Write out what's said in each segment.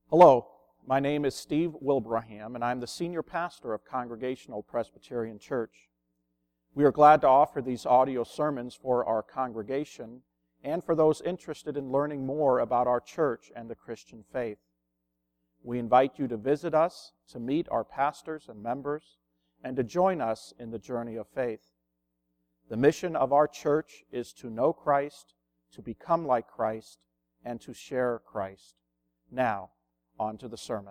Hello, my name is Steve Wilbraham, and I'm the senior pastor of Congregational Presbyterian Church. We are glad to offer these audio sermons for our congregation and for those interested in learning more about our church and the Christian faith. We invite you to visit us, to meet our pastors and members, and to join us in the journey of faith. The mission of our church is to know Christ, to become like Christ, and to share Christ. Now, on to the sermon.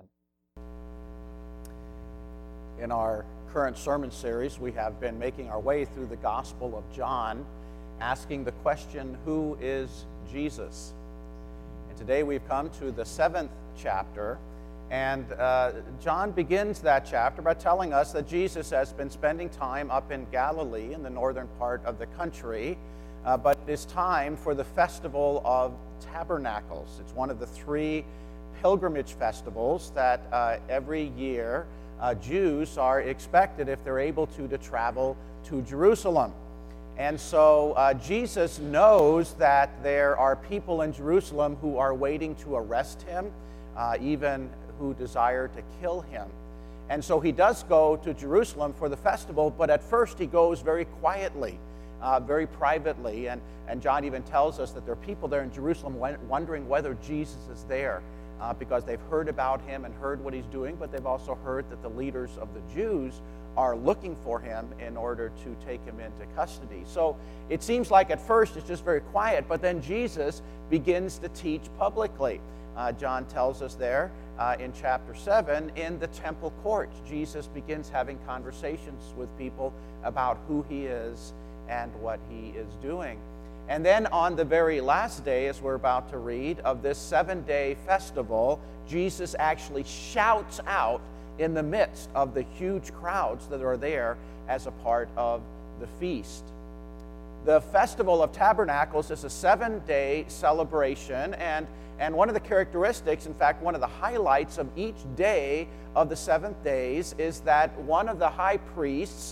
In our current sermon series, we have been making our way through the Gospel of John, asking the question, who is Jesus? And today we've come to the 7th chapter, and John begins that chapter by telling us that Jesus has been spending time up in Galilee, in the northern part of the country, but it is time for the Festival of Tabernacles. It's one of the three pilgrimage festivals that every year Jews are expected, if they're able to travel to Jerusalem. And so Jesus knows that there are people in Jerusalem who are waiting to arrest him, even who desire to kill him. And so he does go to Jerusalem for the festival, but at first he goes very quietly, very privately. And John even tells us that there are people there in Jerusalem wondering whether Jesus is there. Because they've heard about him and heard what he's doing, but they've also heard that the leaders of the Jews are looking for him in order to take him into custody. So it seems like at first it's just very quiet, but then Jesus begins to teach publicly. John tells us there in chapter 7, in the temple courts, Jesus begins having conversations with people about who he is and what he is doing. And then on the very last day, as we're about to read, of this 7-day festival, Jesus actually shouts out in the midst of the huge crowds that are there as a part of the feast. The Festival of Tabernacles is a 7-day celebration, and one of the characteristics, in fact, one of the highlights of each day of the 7th days is that one of the high priests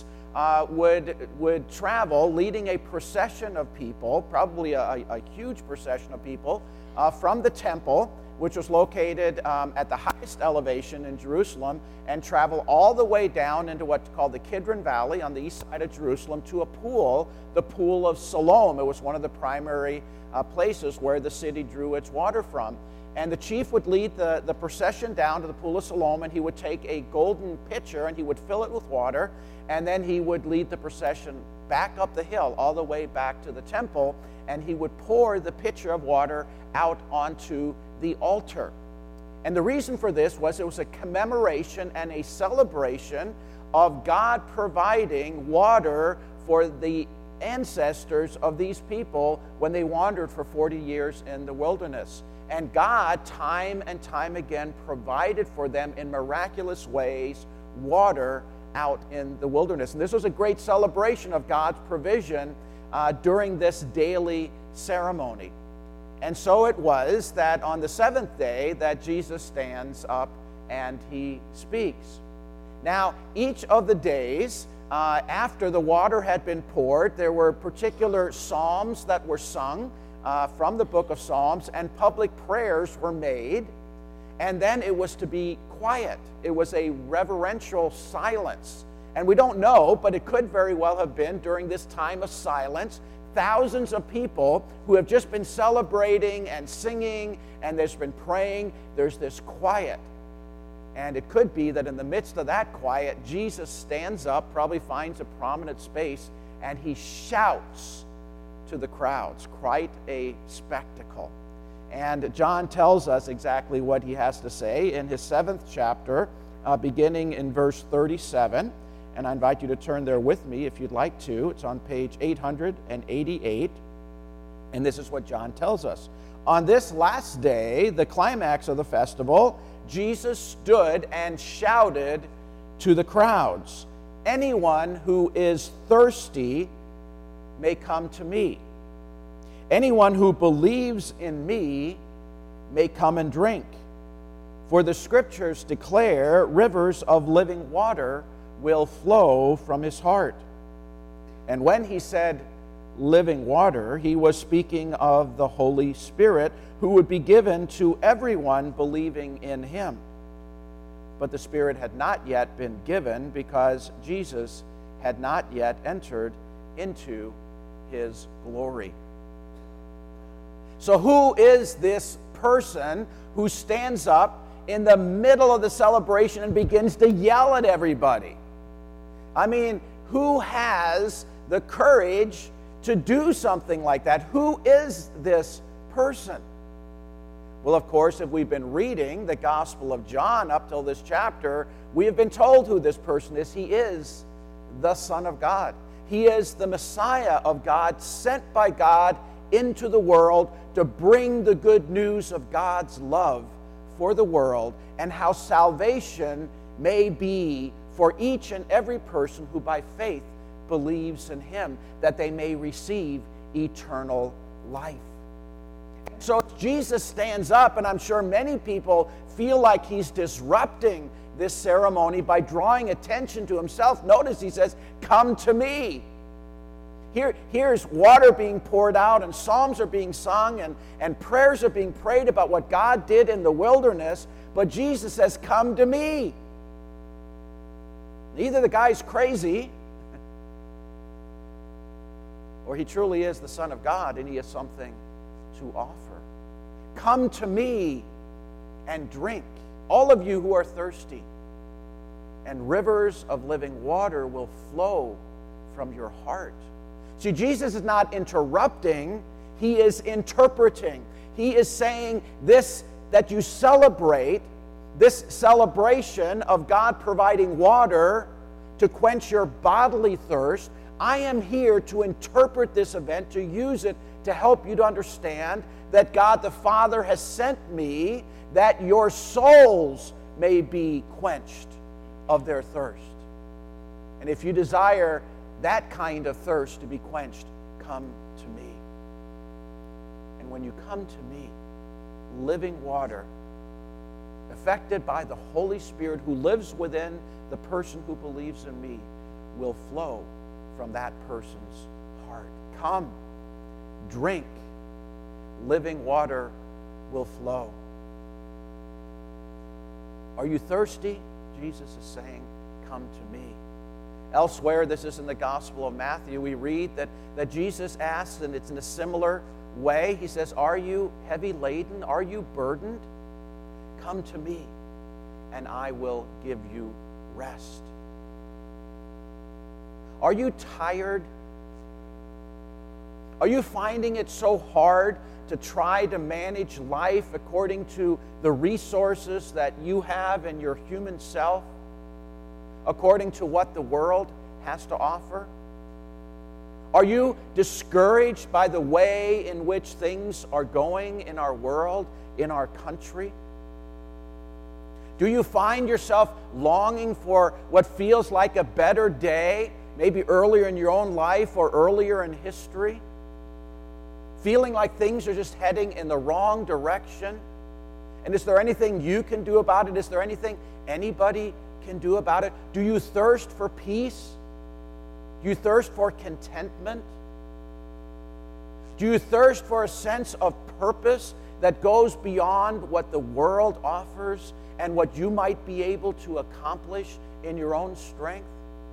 would travel leading a procession of people, probably a huge procession of people, from the temple, which was located at the highest elevation in Jerusalem, and travel all the way down into what's called the Kidron Valley on the east side of Jerusalem to a pool, the Pool of Siloam. It was one of the primary places where the city drew its water from. And the chief would lead the procession down to the Pool of Siloam, and he would take a golden pitcher and he would fill it with water, and then he would lead the procession back up the hill, all the way back to the temple, and he would pour the pitcher of water out onto the altar. And the reason for this was it was a commemoration and a celebration of God providing water for the ancestors of these people when they wandered for 40 years in the wilderness. And God, time and time again, provided for them in miraculous ways water out in the wilderness. And this was a great celebration of God's provision during this daily ceremony. And so it was that on the 7th day that Jesus stands up and he speaks. Now, each of the days after the water had been poured, there were particular psalms that were sung from the book of Psalms, and public prayers were made, and then it was to be quiet. It was a reverential silence. And we don't know, but it could very well have been during this time of silence, thousands of people who have just been celebrating and singing, and there's been praying, there's this quiet. And it could be that in the midst of that quiet, Jesus stands up, probably finds a prominent space, and he shouts to the crowds. Quite a spectacle. And John tells us exactly what he has to say in his 7th chapter, beginning in verse 37. And I invite you to turn there with me if you'd like to. It's on page 888. And this is what John tells us. On this last day, the climax of the festival, Jesus stood and shouted to the crowds, "Anyone who is thirsty may come to me. Anyone who believes in me may come and drink. For the scriptures declare rivers of living water will flow from his heart." And when he said, living water, he was speaking of the Holy Spirit who would be given to everyone believing in him. But the Spirit had not yet been given because Jesus had not yet entered into his glory. So who is this person who stands up in the middle of the celebration and begins to yell at everybody? I mean, who has the courage to do something like that? Who is this person? Well, of course, if we've been reading the Gospel of John up till this chapter, we have been told who this person is. He is the Son of God. He is the Messiah of God, sent by God into the world to bring the good news of God's love for the world and how salvation may be for each and every person who by faith believes in him, that they may receive eternal life. So Jesus stands up, and I'm sure many people feel like he's disrupting this ceremony by drawing attention to himself. Notice he says, "Come to me." Here's water being poured out, and psalms are being sung, and prayers are being prayed about what God did in the wilderness, but Jesus says, "Come to me." Either the guy's crazy, or he truly is the Son of God, and he has something to offer. Come to me and drink, all of you who are thirsty, and rivers of living water will flow from your heart. See, Jesus is not interrupting, he is interpreting. He is saying this, that you celebrate, this celebration of God providing water to quench your bodily thirst. I am here to interpret this event, to use it to help you to understand that God the Father has sent me that your souls may be quenched of their thirst. And if you desire that kind of thirst to be quenched, come to me. And when you come to me, living water, affected by the Holy Spirit who lives within the person who believes in me, will flow from that person's heart. Come, drink, living water will flow. Are you thirsty? Jesus is saying, come to me. Elsewhere, this is in the Gospel of Matthew, we read that Jesus asks, and it's in a similar way. He says, are you heavy laden? Are you burdened? Come to me, and I will give you rest. Are you tired? Are you finding it so hard to try to manage life according to the resources that you have in your human self, according to what the world has to offer? Are you discouraged by the way in which things are going in our world, in our country? Do you find yourself longing for what feels like a better day, maybe earlier in your own life or earlier in history? Feeling like things are just heading in the wrong direction? And is there anything you can do about it? Is there anything anybody can do about it? Do you thirst for peace? Do you thirst for contentment? Do you thirst for a sense of purpose that goes beyond what the world offers and what you might be able to accomplish in your own strength?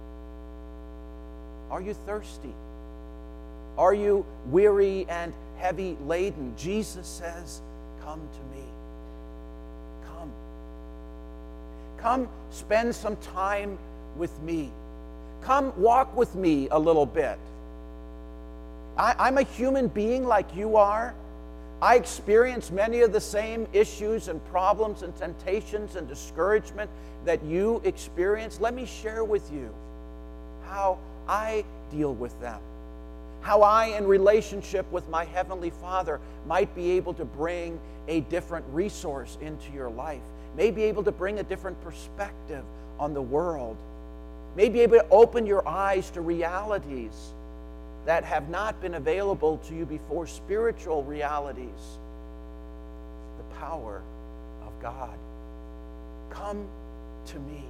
Are you thirsty? Are you weary and heavy laden? Jesus says, come to me. Come. Come spend some time with me. Come walk with me a little bit. I'm a human being like you are. I experience many of the same issues and problems and temptations and discouragement that you experience. Let me share with you how I deal with them. How I, in relationship with my Heavenly Father, might be able to bring a different resource into your life. May be able to bring a different perspective on the world. May be able to open your eyes to realities that have not been available to you before, spiritual realities. The power of God. Come to me.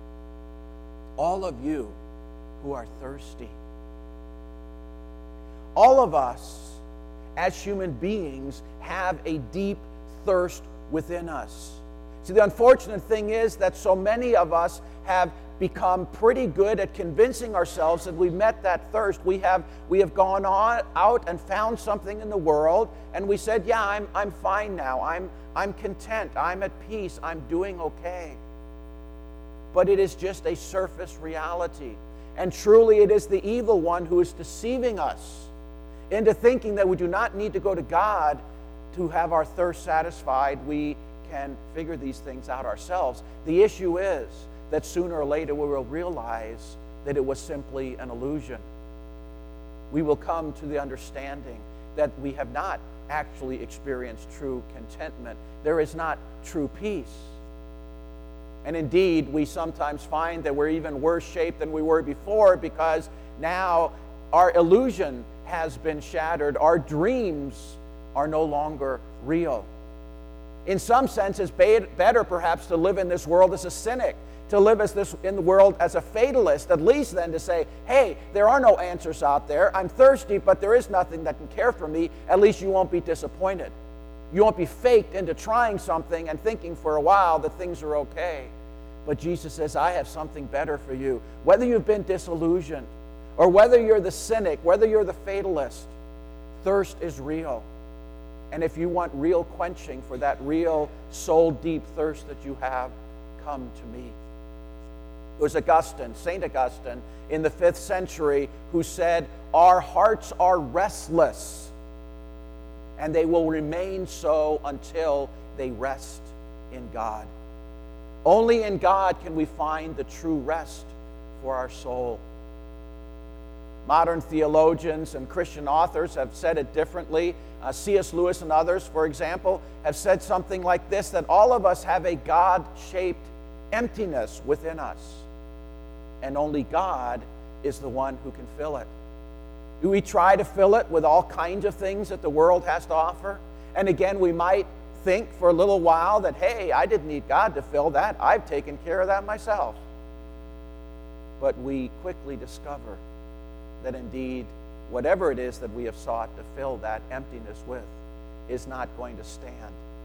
All of you who are thirsty. All of us, as human beings, have a deep thirst within us. See, the unfortunate thing is that so many of us have become pretty good at convincing ourselves that we've met that thirst. We have gone out and found something in the world, and we said, yeah, I'm fine now. I'm content. I'm at peace. I'm doing okay. But it is just a surface reality. And truly it is the evil one who is deceiving us into thinking that we do not need to go to God to have our thirst satisfied. We can figure these things out ourselves. The issue is that sooner or later we will realize that it was simply an illusion. We will come to the understanding that we have not actually experienced true contentment. There is not true peace. And indeed, we sometimes find that we're even worse shape than we were before, because now our illusion has been shattered. Our dreams are no longer real. In some sense, it's better perhaps to live in this world as a cynic, to live in the world as a fatalist, at least than to say, hey, there are no answers out there. I'm thirsty, but there is nothing that can care for me. At least you won't be disappointed. You won't be faked into trying something and thinking for a while that things are okay. But Jesus says, I have something better for you. Whether you've been disillusioned, or whether you're the cynic, whether you're the fatalist, thirst is real. And if you want real quenching for that real soul-deep thirst that you have, come to me. It was Augustine, St. Augustine, in the 5th century, who said, our hearts are restless, and they will remain so until they rest in God. Only in God can we find the true rest for our soul. Modern theologians and Christian authors have said it differently. C.S. Lewis and others, for example, have said something like this, that all of us have a God-shaped emptiness within us, and only God is the one who can fill it. We try to fill it with all kinds of things that the world has to offer, and again, we might think for a little while that, hey, I didn't need God to fill that. I've taken care of that myself. But we quickly discover that indeed, whatever it is that we have sought to fill that emptiness with is not going to stand.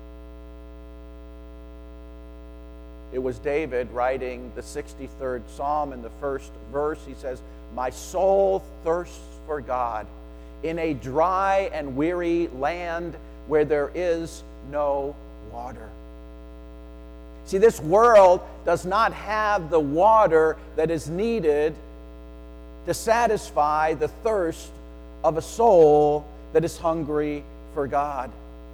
It was David writing the 63rd Psalm in the first verse. He says, my soul thirsts for God in a dry and weary land where there is no water. See, this world does not have the water that is needed to satisfy the thirst of a soul that is hungry for God.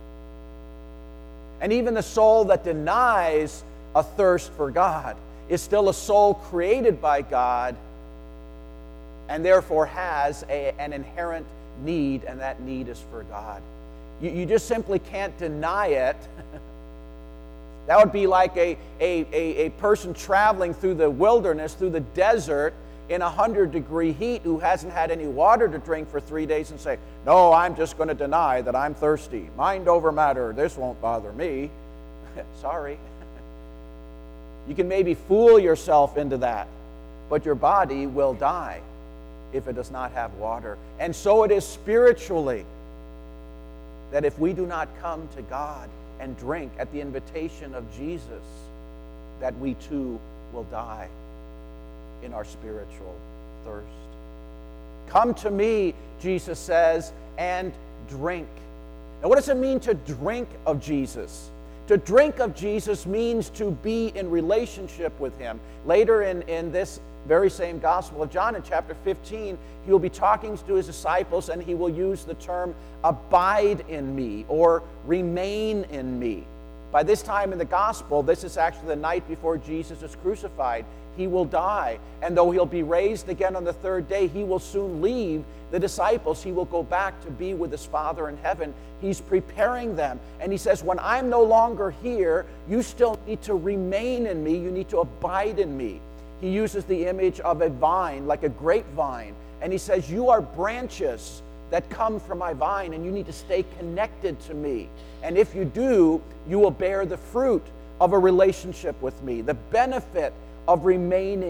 And even the soul that denies a thirst for God is still a soul created by God, and therefore has an inherent need, and that need is for God. You just simply can't deny it. That would be like a person traveling through the wilderness, through the desert, in 100-degree heat, who hasn't had any water to drink for 3 days, and say, no, I'm just going to deny that I'm thirsty. Mind over matter. This won't bother me. Sorry. You can maybe fool yourself into that, but your body will die if it does not have water. And so it is spiritually, that if we do not come to God and drink at the invitation of Jesus, that we too will die in our spiritual thirst. Come to me, Jesus says, and drink. Now, what does it mean to drink of Jesus? To drink of Jesus means to be in relationship with him. Later in this very same Gospel of John, in chapter 15, he will be talking to his disciples, and he will use the term abide in me or remain in me. By this time in the Gospel, this is actually the night before Jesus is crucified. He will die, and though he'll be raised again on the third day, he will soon leave the disciples. He will go back to be with his Father in heaven. He's preparing them, and he says, when I'm no longer here, you still need to remain in me. You need to abide in me. He uses the image of a vine, like a grapevine, and he says, you are branches that come from my vine, and you need to stay connected to me. And if you do, you will bear the fruit of a relationship with me, the benefit of remaining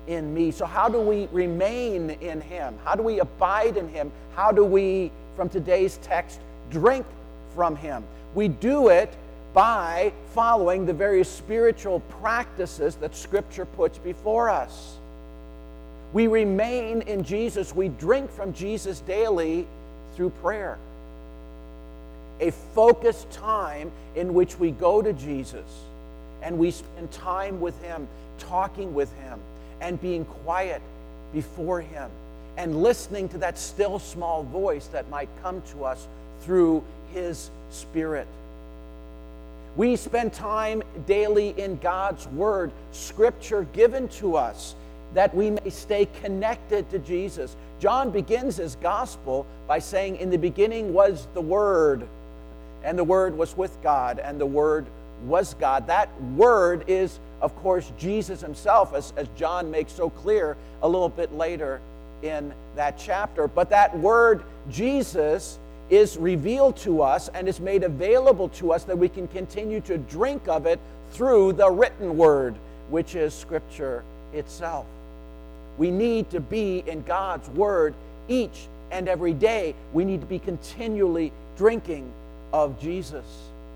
in me. So how do we remain in him? How do we abide in him? How do we, from today's text, drink from him? We do it by following the various spiritual practices that Scripture puts before us. We remain in Jesus. We drink from Jesus daily through prayer. A focused time in which we go to Jesus and we spend time with him, talking with him, and being quiet before him, and listening to that still small voice that might come to us through his Spirit. We spend time daily in God's Word, Scripture given to us, that we may stay connected to Jesus. John begins his gospel by saying, in the beginning was the Word, and the Word was with God, and the Word was God. That Word is, of course, Jesus himself, as John makes so clear a little bit later in that chapter. But that Word, Jesus, is revealed to us and is made available to us that we can continue to drink of it through the written Word, which is Scripture itself. We need to be in God's Word each and every day. We need to be continually drinking of Jesus.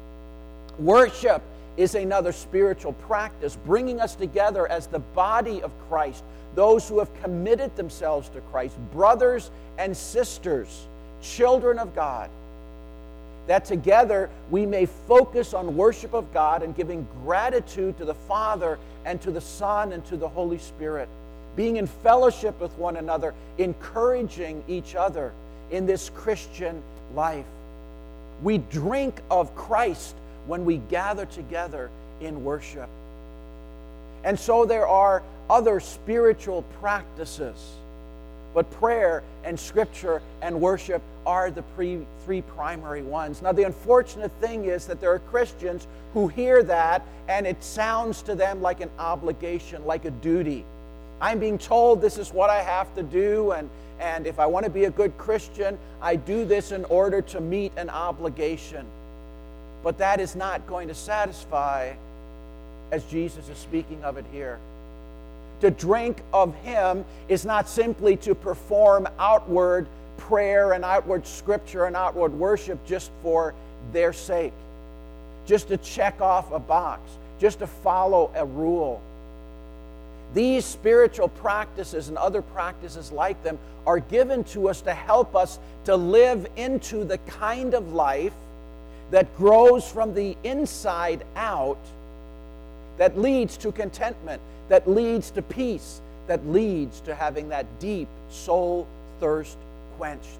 Worship is another spiritual practice, bringing us together as the body of Christ, those who have committed themselves to Christ, brothers and sisters, children of God, that together we may focus on worship of God and giving gratitude to the Father and to the Son and to the Holy Spirit, being in fellowship with one another, encouraging each other in this Christian life. We drink of Christ when we gather together in worship. And so there are other spiritual practices, but prayer and Scripture and worship are the three primary ones. Now, the unfortunate thing is that there are Christians who hear that and it sounds to them like an obligation, like a duty. I'm being told this is what I have to do, and if I want to be a good Christian, I do this in order to meet an obligation. But that is not going to satisfy, as Jesus is speaking of it here. To drink of him is not simply to perform outward prayer and outward Scripture and outward worship just for their sake, just to check off a box, just to follow a rule. These spiritual practices and other practices like them are given to us to help us to live into the kind of life that grows from the inside out, that leads to contentment, that leads to peace, that leads to having that deep soul thirst quenched.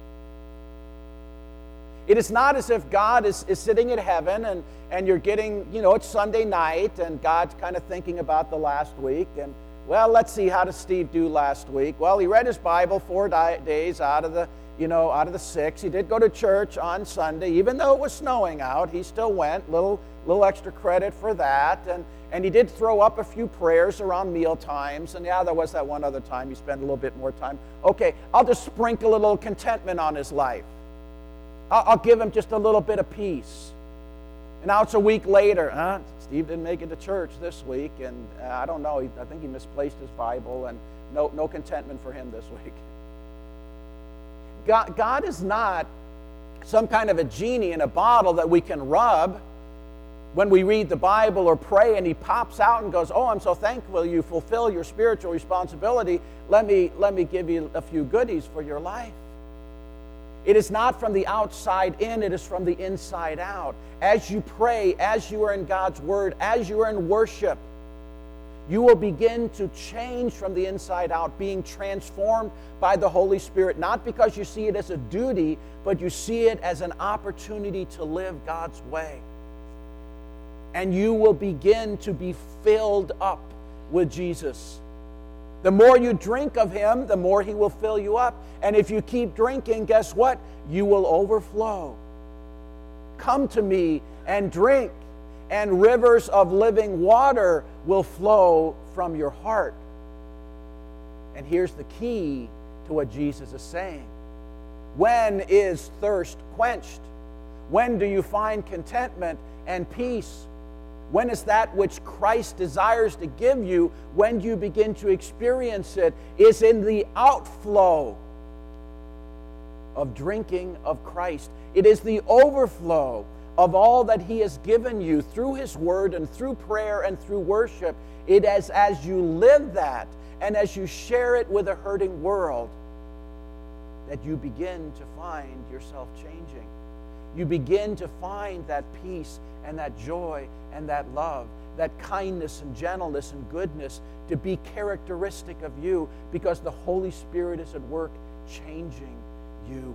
It is not as if God is sitting in heaven and you're getting, it's Sunday night and God's kind of thinking about the last week. And, well, let's see, how does Steve do last week? Well, he read his Bible 4 days out of the 6. He did go to church on Sunday. Even though it was snowing out, he still went. Little extra credit for that. And he did throw up a few prayers around meal times. And yeah, there was that one other time he spent a little bit more time. Okay, I'll just sprinkle a little contentment on his life. I'll give him just a little bit of peace. And now it's a week later. Steve didn't make it to church this week, and I don't know. I think he misplaced his Bible, and no contentment for him this week. God is not some kind of a genie in a bottle that we can rub when we read the Bible or pray, and he pops out and goes, "Oh, I'm so thankful you fulfill your spiritual responsibility. Let me give you a few goodies for your life." It is not from the outside in, it is from the inside out. As you pray, as you are in God's Word, as you are in worship, you will begin to change from the inside out, being transformed by the Holy Spirit, not because you see it as a duty, but you see it as an opportunity to live God's way. And you will begin to be filled up with Jesus. The more you drink of him, the more he will fill you up. And if you keep drinking, guess what? You will overflow. Come to me and drink, and rivers of living water will flow from your heart. And here's the key to what Jesus is saying. When is thirst quenched? When do you find contentment and peace? When is that which Christ desires to give you, when you begin to experience it, is in the outflow of drinking of Christ. It is the overflow of all that He has given you through His Word and through prayer and through worship. It is as you live that and as you share it with a hurting world that you begin to find yourself changing. You begin to find that peace and that joy and that love, that kindness and gentleness and goodness to be characteristic of you, because the Holy Spirit is at work changing you.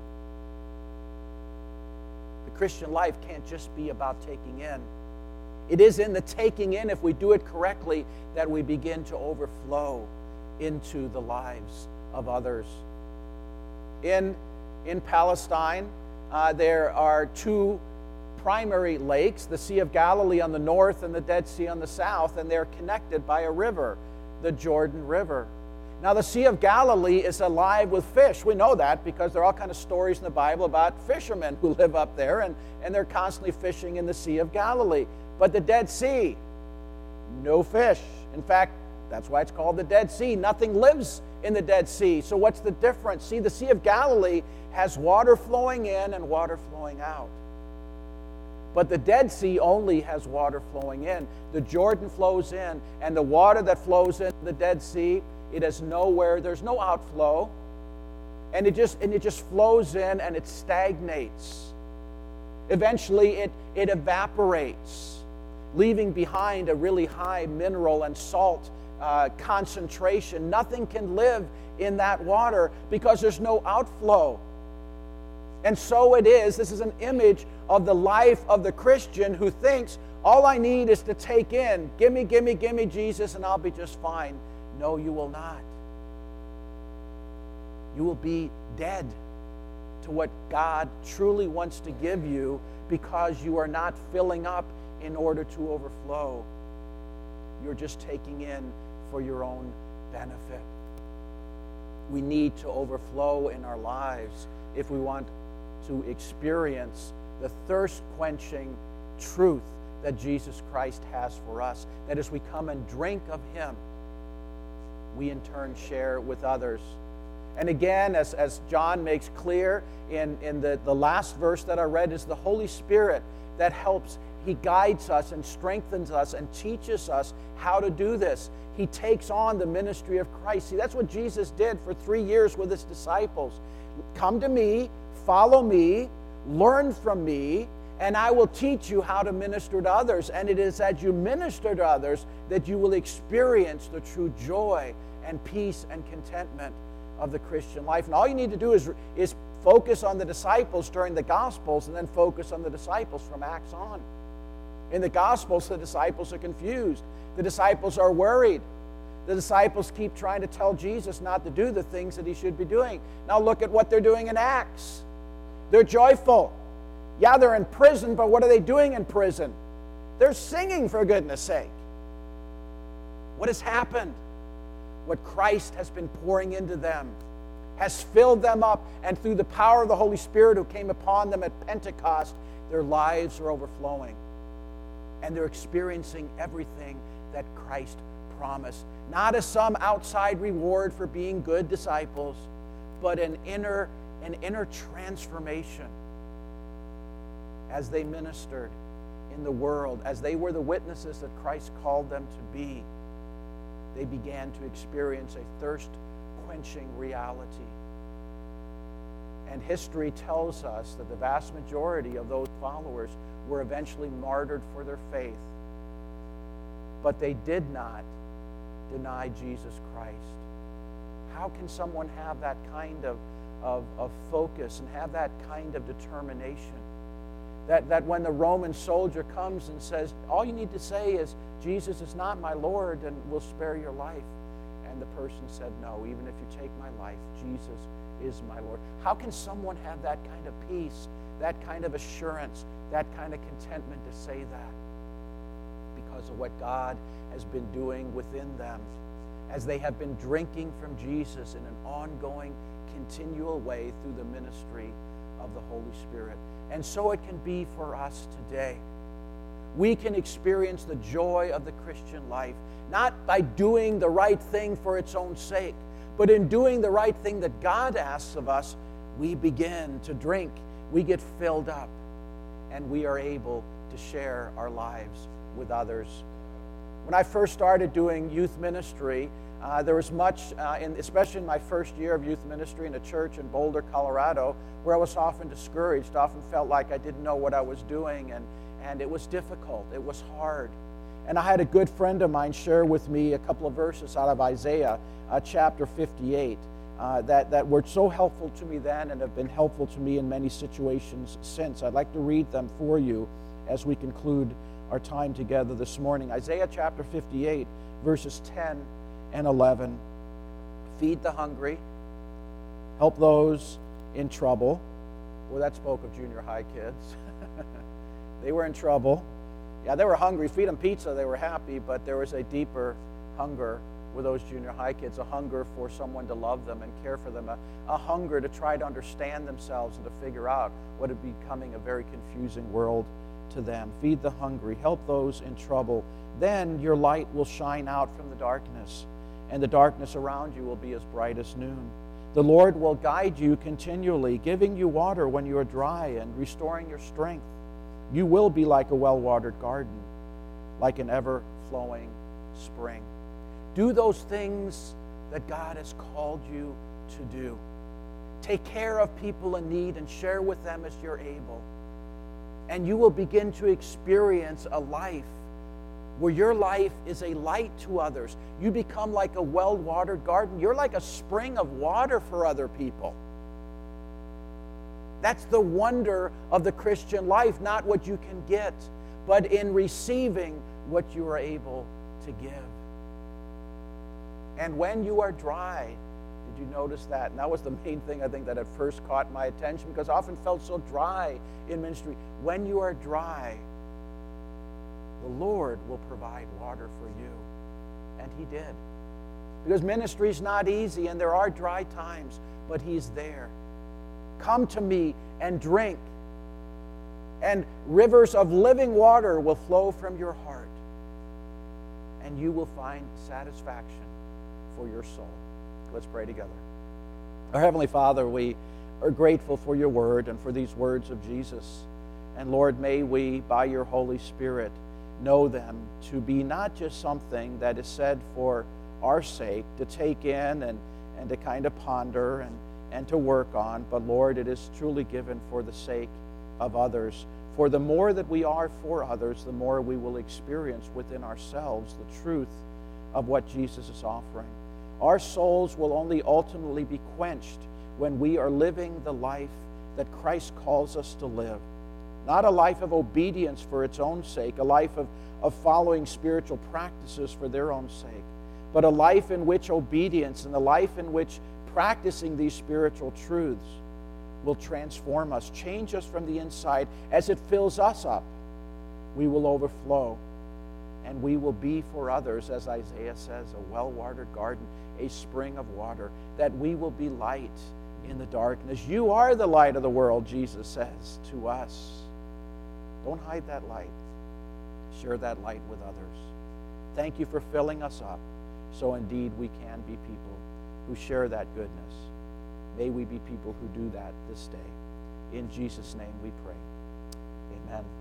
The Christian life can't just be about taking in. It is in the taking in, if we do it correctly, that we begin to overflow into the lives of others. In Palestine, there are two primary lakes, the Sea of Galilee on the north and the Dead Sea on the south, and they're connected by a river, the Jordan River. Now, the Sea of Galilee is alive with fish. We know that because there are all kinds of stories in the Bible about fishermen who live up there, and they're constantly fishing in the Sea of Galilee. But the Dead Sea, no fish. In fact, that's why it's called the Dead Sea. Nothing lives in the Dead Sea. So what's the difference? See, the Sea of Galilee has water flowing in and water flowing out. But the Dead Sea only has water flowing in. The Jordan flows in, and the water that flows into the Dead Sea, it has nowhere, there's no outflow, and it just flows in and it stagnates. Eventually it evaporates, leaving behind a really high mineral and salt concentration. Nothing can live in that water because there's no outflow. And so it is, this is an image of the life of the Christian who thinks, all I need is to take in, give me Jesus, and I'll be just fine. No, you will not. You will be dead to what God truly wants to give you because you are not filling up in order to overflow. You're just taking in for your own benefit. We need to overflow in our lives if we want to experience the thirst-quenching truth that Jesus Christ has for us. That as we come and drink of Him, we in turn share with others. And again, as John makes clear in the last verse that I read, is the Holy Spirit that helps. He guides us and strengthens us and teaches us how to do this. He takes on the ministry of Christ. See, that's what Jesus did for 3 years with His disciples. Come to me, follow me, learn from me, and I will teach you how to minister to others. And it is as you minister to others that you will experience the true joy and peace and contentment of the Christian life. And all you need to do is focus on the disciples during the Gospels, and then focus on the disciples from Acts on. In the Gospels, the disciples are confused. The disciples are worried. The disciples keep trying to tell Jesus not to do the things that He should be doing. Now look at what they're doing in Acts. They're joyful. Yeah, they're in prison, but what are they doing in prison? They're singing, for goodness sake. What has happened? What Christ has been pouring into them has filled them up, and through the power of the Holy Spirit who came upon them at Pentecost, their lives are overflowing. And they're experiencing everything that Christ promised. Not as some outside reward for being good disciples, but an inner transformation as they ministered in the world, as they were the witnesses that Christ called them to be. They began to experience a thirst-quenching reality. And history tells us that the vast majority of those followers were eventually martyred for their faith. But they did not deny Jesus Christ. How can someone have that kind of focus and have that kind of determination? That when the Roman soldier comes and says, all you need to say is, Jesus is not my Lord, and we'll spare your life. And the person said, no, even if you take my life, Jesus is my Lord. How can someone have that kind of peace, that kind of assurance, that kind of contentment to say that? Because of what God has been doing within them as they have been drinking from Jesus in an ongoing, continual way through the ministry of the Holy Spirit. And so it can be for us today. we can experience the joy of the Christian life, not by doing the right thing for its own sake, but in doing the right thing that God asks of us, we begin to drink, we get filled up, and we are able to share our lives with others. When I first started doing youth ministry, there was much, especially in my first year of youth ministry in a church in Boulder, Colorado, where I was often discouraged, often felt like I didn't know what I was doing, and it was difficult, it was hard. And I had a good friend of mine share with me a couple of verses out of Isaiah chapter 58 that were so helpful to me then and have been helpful to me in many situations since. I'd like to read them for you as we conclude our time together this morning. Isaiah chapter 58, verses 10 and 11. Feed the hungry, help those in trouble. Well, that spoke of junior high kids. They were in trouble. Yeah, they were hungry. Feed them pizza, they were happy, but there was a deeper hunger with those junior high kids, a hunger for someone to love them and care for them, a hunger to try to understand themselves and to figure out what is becoming a very confusing world to them. Feed the hungry, help those in trouble. Then your light will shine out from the darkness, and the darkness around you will be as bright as noon. The Lord will guide you continually, giving you water when you are dry and restoring your strength. You will be like a well-watered garden, like an ever-flowing spring. Do those things that God has called you to do. Take care of people in need and share with them as you're able. And you will begin to experience a life where your life is a light to others. You become like a well-watered garden. You're like a spring of water for other people. That's the wonder of the Christian life, not what you can get, but in receiving what you are able to give. And when you are dry, did you notice that? And that was the main thing I think that at first caught my attention, because I often felt so dry in ministry. When you are dry, the Lord will provide water for you. And He did. Because ministry is not easy and there are dry times, but He's there. Come to me and drink, and rivers of living water will flow from your heart, and you will find satisfaction for your soul. Let's pray together. Our Heavenly Father, we are grateful for your word and for these words of Jesus. And Lord, may we, by your Holy Spirit, know them to be not just something that is said for our sake, to take in and to kind of ponder and to work on, but Lord, it is truly given for the sake of others. For the more that we are for others, the more we will experience within ourselves the truth of what Jesus is offering. Our souls will only ultimately be quenched when we are living the life that Christ calls us to live. Not a life of obedience for its own sake, a life of following spiritual practices for their own sake, but a life in which obedience and a life in which practicing these spiritual truths will transform us, change us from the inside. As it fills us up, we will overflow, and we will be for others, as Isaiah says, a well-watered garden, a spring of water, that we will be light in the darkness. You are the light of the world, Jesus says to us. Don't hide that light. Share that light with others. Thank you for filling us up, so indeed we can be people who share that goodness. May we be people who do that this day. In Jesus' name we pray. Amen.